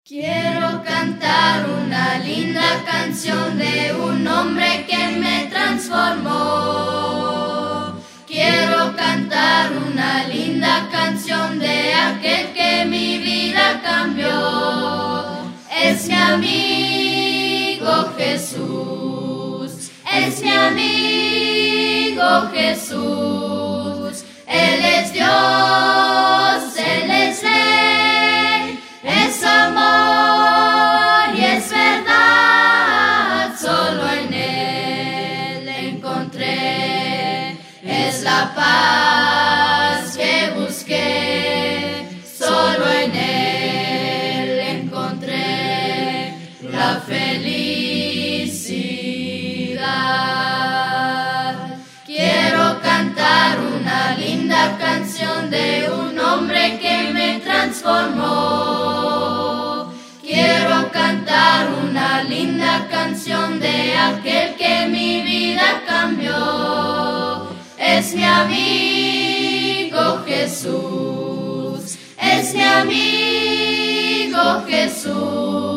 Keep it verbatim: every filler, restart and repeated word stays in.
Quiero cantar una linda canción de un hombre que me transformó. Quiero cantar una linda canción de aquel que mi vida cambió. Es mi amigo Jesús, es mi amigo Jesús. Él es Dios, Él es Rey, es amor y es verdad. Solo en Él encontré, es la paz que busqué. Solo en Él encontré la felicidad. Quiero cantar una linda canción de un hombre que me transformó. Quiero cantar una linda canción de aquel que mi vida cambió. Es mi amigo Jesús, es mi amigo Jesús.